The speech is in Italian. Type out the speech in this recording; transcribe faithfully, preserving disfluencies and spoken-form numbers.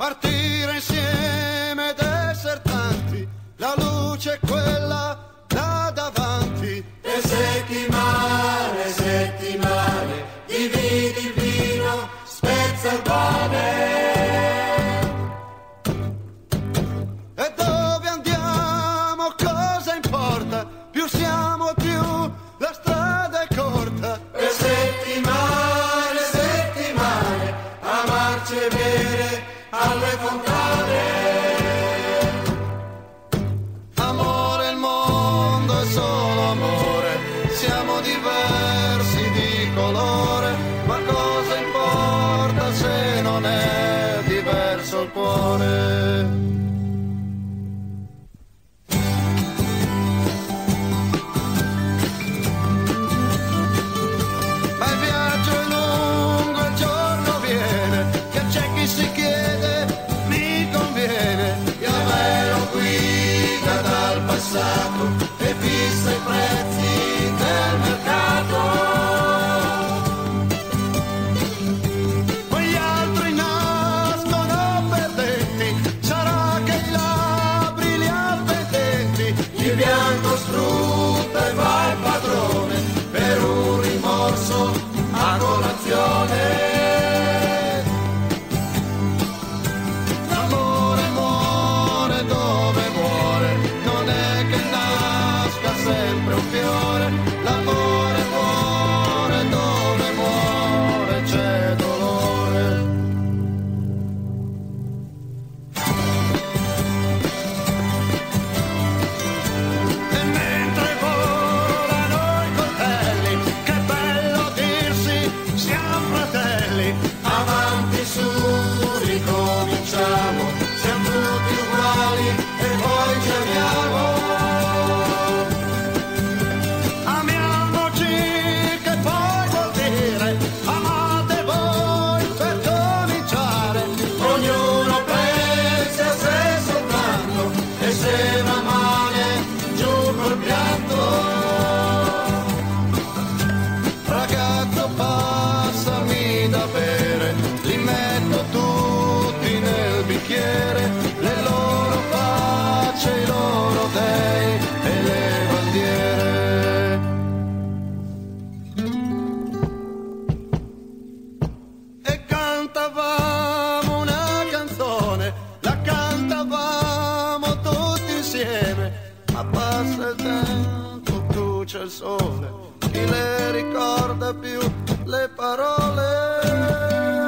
partire insieme ed essere tanti, la luce è quella là davanti. E settimane, settimane, dividi il vino, spezza il pane. E dove andiamo, cosa importa, più siamo più la strada è corta. E settimane, settimane, a marce vere alle fontane. Amore, il mondo è solo amore, siamo diversi di colore, ma cosa importa se non è diverso il cuore? Ma il viaggio è lungo, il giorno viene, che c'è chi si chiede, mi conviene, Il vero guida dal passato e fissa i prezzi del mercato. poi gli altri nascono perdenti, sarà che i labbri li ha pendenti. Il bianco sfrutta e va il padrone per un rimorso a colazione. L'amore muore dove muore, non è che nasca sempre un fiore. L'amore muore dove muore, c'è dolore. E mentre volano i coltelli, che bello dirsi, siamo fratelli. Avanti su, ricominciamo, siamo tutti uguali e poi ci amiamo. Amiamoci, che poi vuol dire, amate voi per cominciare. Ognuno pensa a sé soltanto e se va male giù col pianto. Ragazzo, passami da bere, li metto tutti nel bicchiere, le loro facce, i loro dei e le bandiere. E cantavamo una canzone, la cantavamo tutti insieme, ma passa il tempo, brucia il sole, chi le ricorda più le parole?